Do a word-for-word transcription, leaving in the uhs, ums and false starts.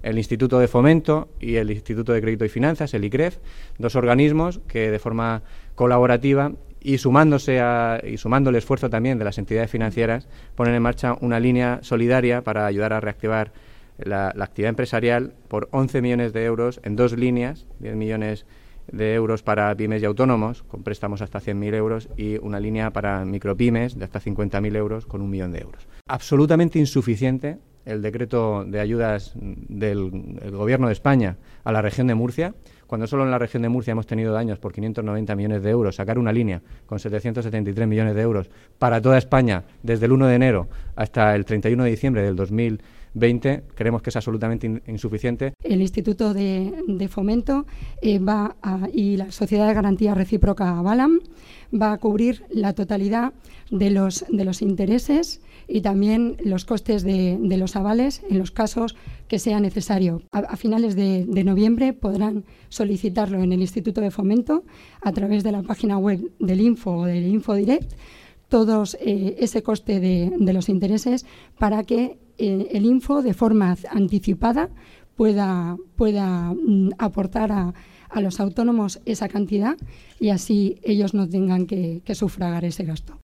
el Instituto de Fomento y el Instituto de Crédito y Finanzas, el I C R E F, dos organismos que de forma colaborativa y sumándose a, y sumando el esfuerzo también de las entidades financieras, ponen en marcha una línea solidaria para ayudar a reactivar la, la actividad empresarial por once millones de euros en dos líneas, diez millones de euros para pymes y autónomos, con préstamos hasta cien mil euros, y una línea para micropymes de hasta cincuenta mil euros con un millón de euros. Absolutamente insuficiente el decreto de ayudas del el Gobierno de España a la región de Murcia, cuando solo en la región de Murcia hemos tenido daños por quinientos noventa millones de euros, sacar una línea con setecientos setenta y tres millones de euros para toda España desde el uno de enero hasta el treinta y uno de diciembre del dos mil veinte, creemos que es absolutamente in, insuficiente. El Instituto de, de Fomento eh, va a, y la Sociedad de Garantía Recíproca Balam va a cubrir la totalidad de los, de los intereses y también los costes de, de los avales en los casos que sea necesario. A, a finales de, de noviembre podrán solicitarlo en el Instituto de Fomento a través de la página web del Info o del InfoDirect, todos eh, ese coste de, de los intereses para que eh, el Info de forma anticipada pueda, pueda mm, aportar a, a los autónomos esa cantidad y así ellos no tengan que, que sufragar ese gasto.